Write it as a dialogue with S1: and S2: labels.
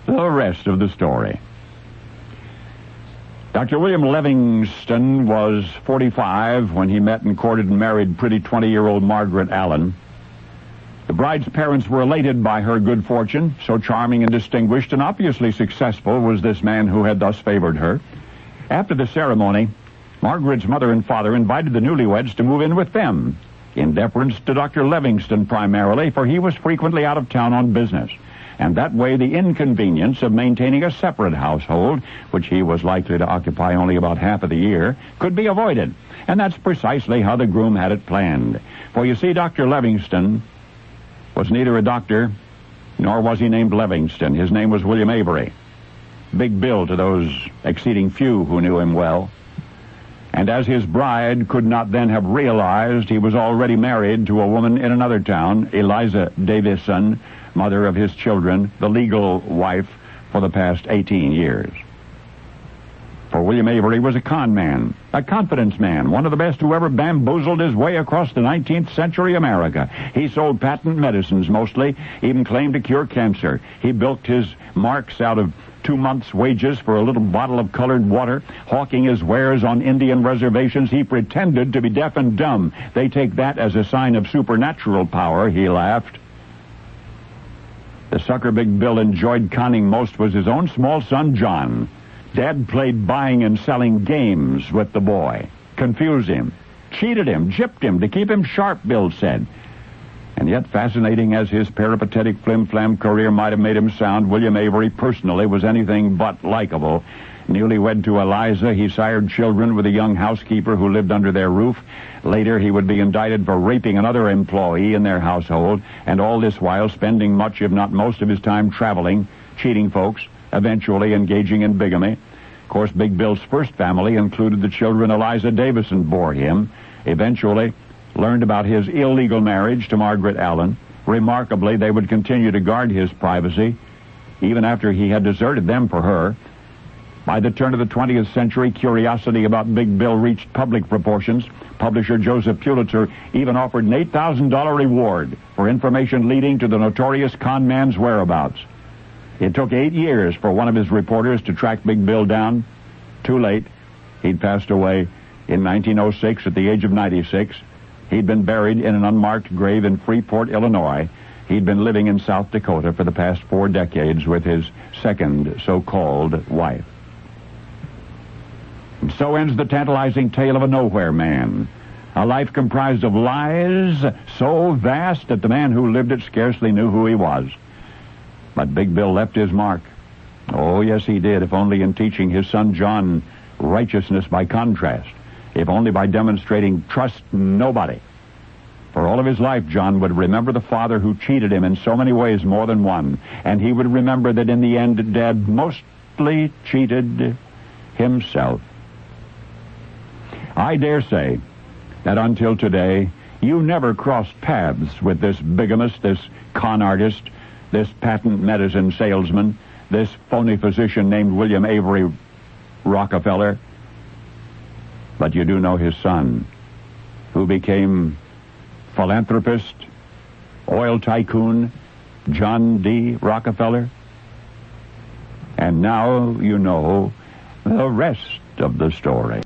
S1: The rest of the story. Dr. William Livingston was 45 when he met and courted and married pretty 20-year-old Margaret Allen. The bride's parents were elated by her good fortune. So charming and distinguished and obviously successful was this man who had thus favored her. After the ceremony, Margaret's mother and father invited the newlyweds to move in with them, in deference to Dr. Livingston primarily, for he was frequently out of town on business. And that way the inconvenience of maintaining a separate household, which he was likely to occupy only about half of the year, could be avoided. And that's precisely how the groom had it planned. For you see, Dr. Livingston was neither a doctor, nor was he named Livingston. His name was William Avery. Big Bill to those exceeding few who knew him well. And as his bride could not then have realized, he was already married to a woman in another town, Eliza Davison, mother of his children, the legal wife for the past 18 years. For William Avery was a con man, a confidence man, one of the best who ever bamboozled his way across the 19th century America. He sold patent medicines mostly, even claimed to cure cancer. He bilked his marks out of 2 months' wages for a little bottle of colored water. Hawking his wares on Indian reservations, he pretended to be deaf and dumb. They take that as a sign of supernatural power, he laughed. The sucker Big Bill enjoyed conning most was his own small son, John. Dad played buying and selling games with the boy, confused him, cheated him, gypped him to keep him sharp, Bill said. And yet, fascinating as his peripatetic flim-flam career might have made him sound, William Avery personally was anything but likable. Newlywed to Eliza, he sired children with a young housekeeper who lived under their roof. Later, he would be indicted for raping another employee in their household, and all this while spending much, if not most, of his time traveling, cheating folks, eventually engaging in bigamy. Of course, Big Bill's first family included the children Eliza Davison bore him. Eventually, learned about his illegal marriage to Margaret Allen. Remarkably, they would continue to guard his privacy, even after he had deserted them for her. By the turn of the 20th century, curiosity about Big Bill reached public proportions. Publisher Joseph Pulitzer even offered an $8,000 reward for information leading to the notorious con man's whereabouts. It took 8 years for one of his reporters to track Big Bill down. Too late. He'd passed away in 1906 at the age of 96. He'd been buried in an unmarked grave in Freeport, Illinois. He'd been living in South Dakota for the past 4 decades with his second so-called wife. And so ends the tantalizing tale of a nowhere man. A life comprised of lies so vast that the man who lived it scarcely knew who he was. But Big Bill left his mark. Oh, yes, he did, if only in teaching his son John righteousness by contrast, if only by demonstrating trust nobody. For all of his life, John would remember the father who cheated him in so many ways, more than one, and he would remember that in the end, Dad mostly cheated himself. I dare say that until today, you never crossed paths with this bigamist, this con artist, this patent medicine salesman, this phony physician named William Avery Rockefeller. But you do know his son, who became philanthropist, oil tycoon, John D. Rockefeller. And now you know the rest of the story.